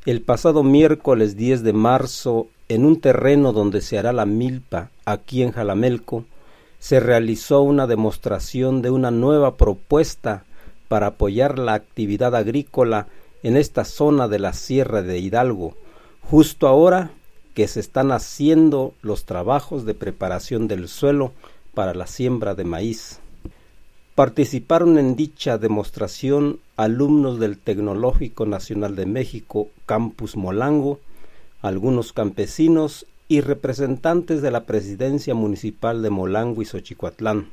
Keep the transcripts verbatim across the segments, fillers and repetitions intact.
El pasado miércoles diez de marzo, en un terreno donde se hará la milpa, aquí en Jalamelco, se realizó una demostración de una nueva propuesta para apoyar la actividad agrícola en esta zona de la Sierra de Hidalgo, justo ahora que se están haciendo los trabajos de preparación del suelo para la siembra de maíz. Participaron en dicha demostración alumnos del Tecnológico Nacional de México, Campus Molango, algunos campesinos y representantes de la Presidencia Municipal de Molango y Xochicuatlán,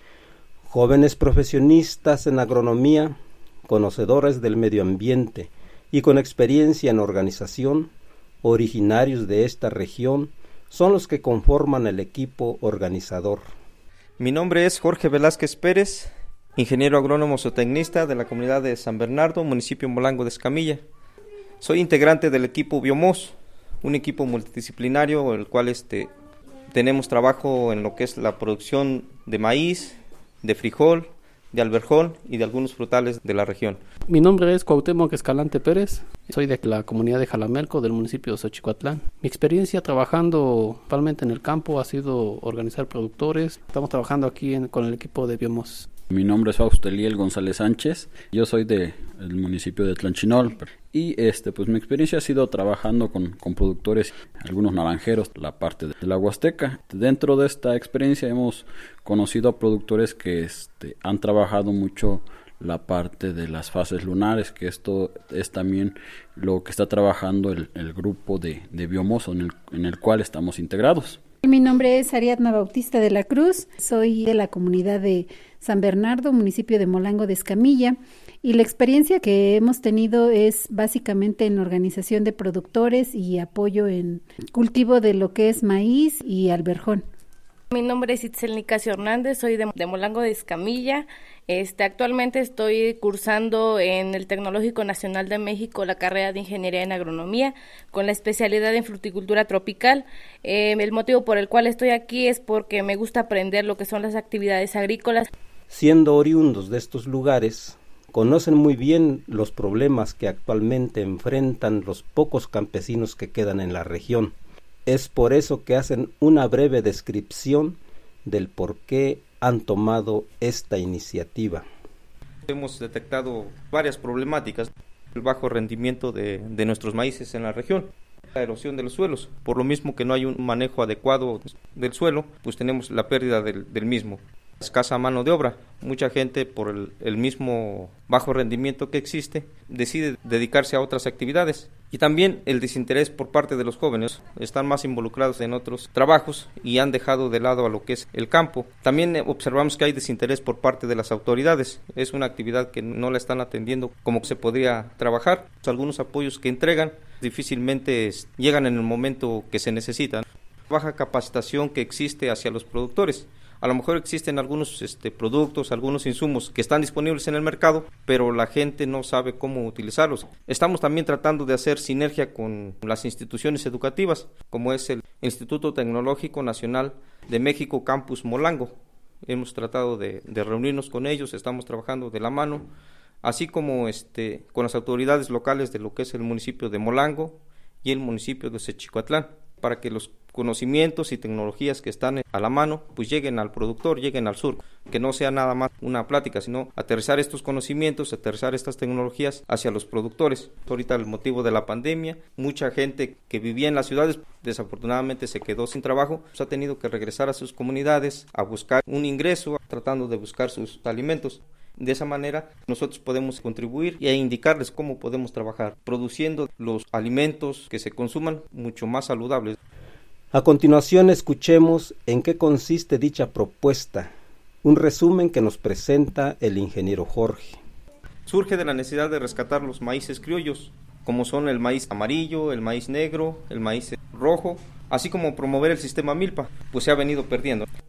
jóvenes profesionistas en agronomía, conocedores del medio ambiente y con experiencia en organización, originarios de esta región, son los que conforman el equipo organizador. Mi nombre es Jorge Velázquez Pérez, ingeniero agrónomo zootecnista de la comunidad de San Bernardo, municipio Molango de Escamilla. Soy integrante del equipo Biomos, un equipo multidisciplinario, el cual este, tenemos trabajo en lo que es la producción de maíz, de frijol, de alberjón y de algunos frutales de la región. Mi nombre es Cuauhtémoc Escalante Pérez, soy de la comunidad de Jalamelco, del municipio de Xochicuatlán. Mi experiencia trabajando principalmente en el campo ha sido organizar productores. Estamos trabajando aquí en, con el equipo de Biomos. Mi nombre es Fausto Eliel González Sánchez, yo soy del municipio de Tlanchinol y este pues mi experiencia ha sido trabajando con, con productores, algunos naranjeros, la parte de la Huasteca. Dentro de esta experiencia hemos conocido a productores que este, han trabajado mucho la parte de las fases lunares, que esto es también lo que está trabajando el, el grupo de, de Biomoso en el, en el cual estamos integrados. Mi nombre es Ariadna Bautista de la Cruz, soy de la comunidad de San Bernardo, municipio de Molango de Escamilla, y la experiencia que hemos tenido es básicamente en organización de productores y apoyo en cultivo de lo que es maíz y alberjón. Mi nombre es Itzel Nicasio Hernández, soy de, de Molango de Escamilla. Este, actualmente estoy cursando en el Tecnológico Nacional de México la carrera de Ingeniería en Agronomía con la especialidad en fruticultura tropical. Eh, el motivo por el cual estoy aquí es porque me gusta aprender lo que son las actividades agrícolas. Siendo oriundos de estos lugares, conocen muy bien los problemas que actualmente enfrentan los pocos campesinos que quedan en la región. Es por eso que hacen una breve descripción del por qué han tomado esta iniciativa. Hemos detectado varias problemáticas: el bajo rendimiento de, de nuestros maíces en la región, la erosión de los suelos, por lo mismo que no hay un manejo adecuado del suelo, pues tenemos la pérdida del, del mismo. Escasa mano de obra, mucha gente por el, el mismo bajo rendimiento que existe decide dedicarse a otras actividades, y también el desinterés por parte de los jóvenes, están más involucrados en otros trabajos y han dejado de lado a lo que es el campo. También observamos que hay desinterés por parte de las autoridades, es una actividad que no la están atendiendo como se podría trabajar. Algunos apoyos que entregan difícilmente llegan en el momento que se necesitan. Baja capacitación que existe hacia los productores. A lo mejor existen algunos este, productos, algunos insumos que están disponibles en el mercado, pero la gente no sabe cómo utilizarlos. Estamos también tratando de hacer sinergia con las instituciones educativas, como es el Instituto Tecnológico Nacional de México, Campus Molango. Hemos tratado de, de reunirnos con ellos, estamos trabajando de la mano, así como este, con las autoridades locales de lo que es el municipio de Molango y el municipio de Xochicuatlán, para que los conocimientos y tecnologías que están a la mano pues lleguen al productor, lleguen al sur, que no sea nada más una plática, sino aterrizar estos conocimientos, aterrizar estas tecnologías hacia los productores. Ahorita el motivo de la pandemia, mucha gente que vivía en las ciudades desafortunadamente se quedó sin trabajo, pues ha tenido que regresar a sus comunidades a buscar un ingreso, tratando de buscar sus alimentos. De esa manera nosotros podemos contribuir e indicarles cómo podemos trabajar, produciendo los alimentos que se consuman mucho más saludables. A continuación escuchemos en qué consiste dicha propuesta, un resumen que nos presenta el ingeniero Jorge. Surge de la necesidad de rescatar los maíces criollos, como son el maíz amarillo, el maíz negro, el maíz rojo, así como promover el sistema milpa, pues se ha venido perdiendo.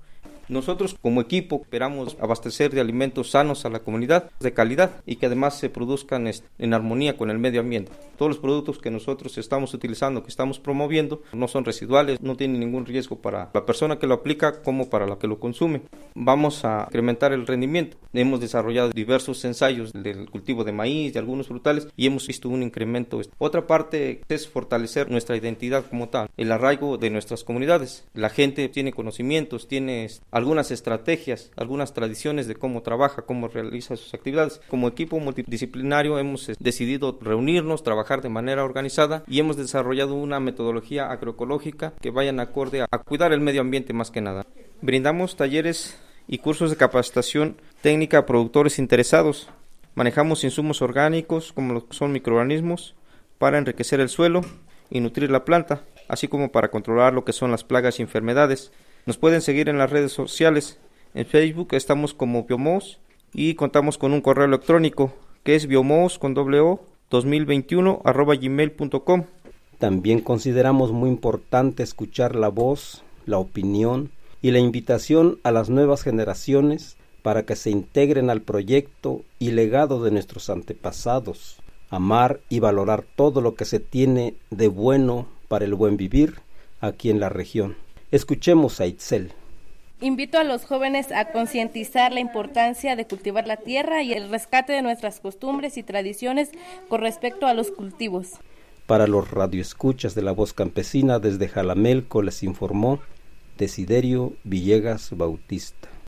Nosotros como equipo esperamos abastecer de alimentos sanos a la comunidad, de calidad y que además se produzcan en armonía con el medio ambiente. Todos los productos que nosotros estamos utilizando, que estamos promoviendo, no son residuales, no tienen ningún riesgo para la persona que lo aplica como para la que lo consume. Vamos a incrementar el rendimiento. Hemos desarrollado diversos ensayos del cultivo de maíz, de algunos frutales y hemos visto un incremento. Otra parte es fortalecer nuestra identidad como tal, el arraigo de nuestras comunidades. La gente tiene conocimientos, tiene algunas estrategias, algunas tradiciones de cómo trabaja, cómo realiza sus actividades. Como equipo multidisciplinario hemos decidido reunirnos, trabajar de manera organizada y hemos desarrollado una metodología agroecológica que vayan acorde a, a cuidar el medio ambiente más que nada. Brindamos talleres y cursos de capacitación técnica a productores interesados. Manejamos insumos orgánicos como lo que son microorganismos para enriquecer el suelo y nutrir la planta, así como para controlar lo que son las plagas y enfermedades. Nos pueden seguir en las redes sociales. En Facebook estamos como Biomos y contamos con un correo electrónico que es biomos con doble o dos mil veintiuno arroba gmail punto com. También consideramos muy importante escuchar la voz, la opinión y la invitación a las nuevas generaciones para que se integren al proyecto y legado de nuestros antepasados, amar y valorar todo lo que se tiene de bueno para el buen vivir aquí en la región. Escuchemos a Itzel. Invito a los jóvenes a concientizar la importancia de cultivar la tierra y el rescate de nuestras costumbres y tradiciones con respecto a los cultivos. Para los radioescuchas de La Voz Campesina desde Jalamelco les informó Desiderio Villegas Bautista.